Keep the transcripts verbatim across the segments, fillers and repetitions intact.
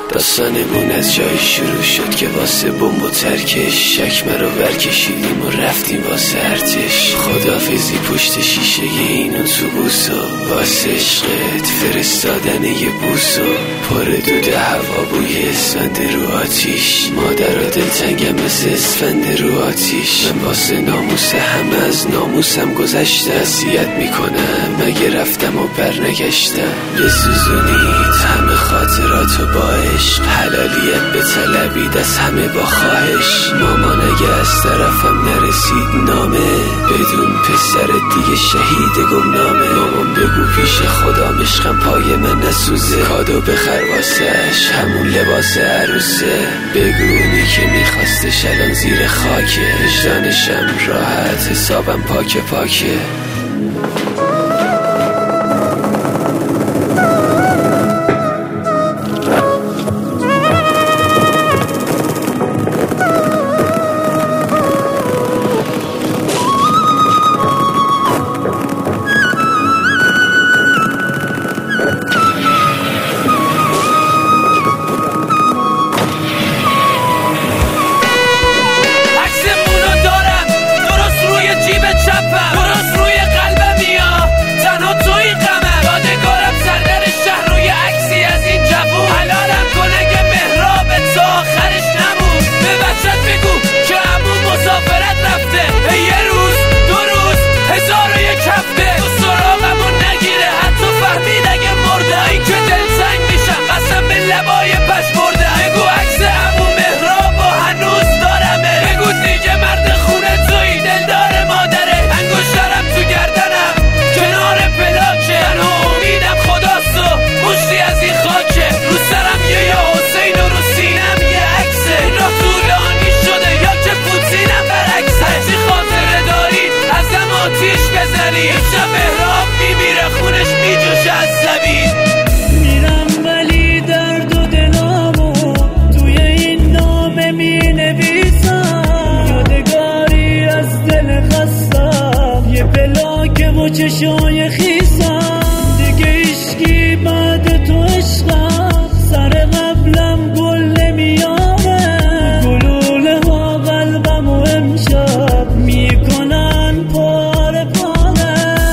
داستانمون از جایی شروع شد که واسه بمب و ترکش شکمه رو ورکشیدیم و رفتیم واسه ارتش. خدافزی پشت شیشه این اتوبوس و واسه عشقت فرستادن یه بوس و پر دود هوا بوی اسفند رو آتیش. مادر و دلتنگم مثل اسفند رو آتیش. من واسه ناموس همه از ناموسم گذشتم. نصیحت میکنم مگه رفتم و برنگشتم. بسوزونید همه خاطراتو با عشق. حلالیت به طلبید از همه با خواهش. مامان اگه از طرفم نرسید نامه بدون پسرت دیگه شهید گمنامه. مامان بگو پیش خدا عشقم پای من نسوزه. کادو بخر واسش همون لباس عروسه. بگو اونی که میخواستش الان زیر خاکه. وجدانشم راحت حسابم پاکه پاکه. میرم ولی درد و دلامو توی این نامه می نویسم. یادگاری از دل خستم یه پلاک و چشای خیسم. دیگه عشقی بعد تو عشقم سر قبلم گل نمیاره. گلوله ها قلبم و امشب میکنن پاره پاره.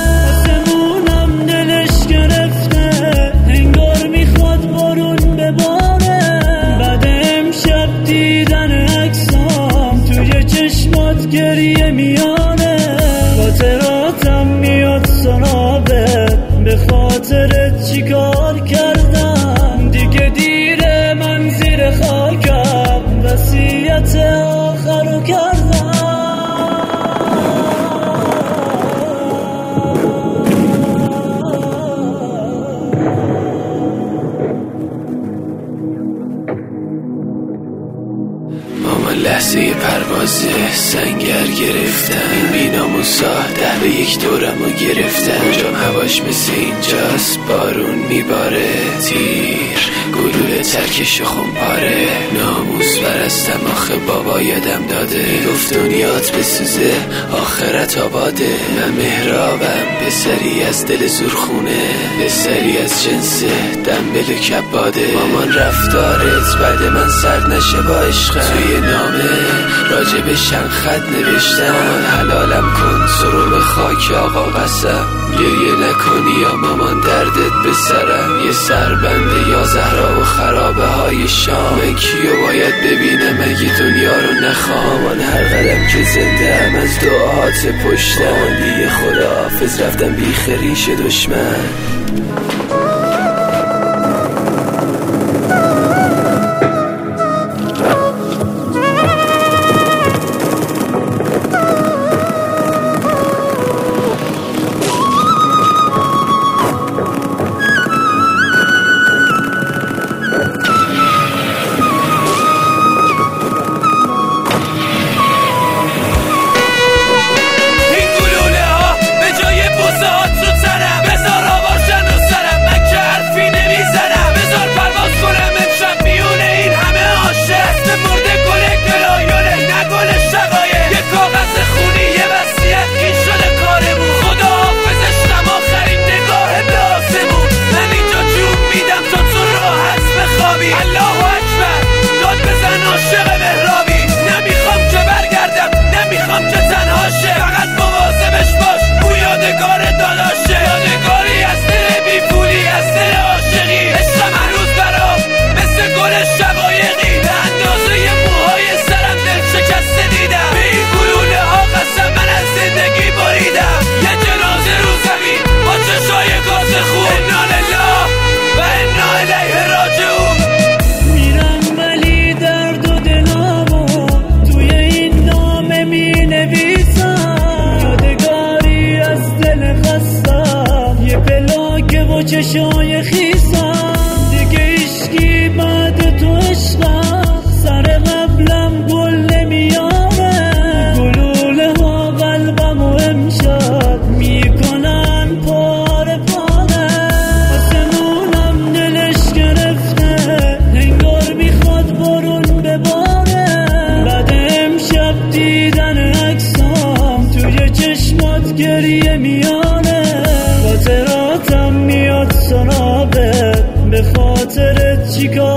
آسمونم دلش گرفته انگار میخواد بارون بباره. بعد امشب دیدن عکسام توی چشمات گریه میانه. خاطراتم میاد سرابت به خاطرت چیکار کردم. دیگه دیره من زیر خاکم وصیت آخرو کردم. مامان لحظه پروازه سنگر گرفتم. این بیناموسا ده به یک دورمو گرفتم. اونجام هواش مثل اینجاست بارون میباره. تیر گلوله ترکش خونپاره. ناموس برستم آخه بابا یادم داده. میگفت دنیات بسوزه آخرت آباده. من مهرابم پسری از دل زورخونه. پسری از جنس دنبل کباده. مامان رفتارت بعد من سرد نشه با عشقم. توی نامه راجبشم خط نوشتم. مامان حلالم کن سرو به خاک آقا قسم. گریه نکنی یا مامان دردت به سرم. یه سربنده یا زهرا و خرابه های شام. من کیو باید ببینم اگه دنیا رو نخوام. مامان هر قدم که زنده هم از دعاهات پشتم. مامان دیگه خداحافظ رفتم بی خریش دشمن. این گلوله ها به جای بوسه هات رو تنم. بذار آوارشن و سرم چیکار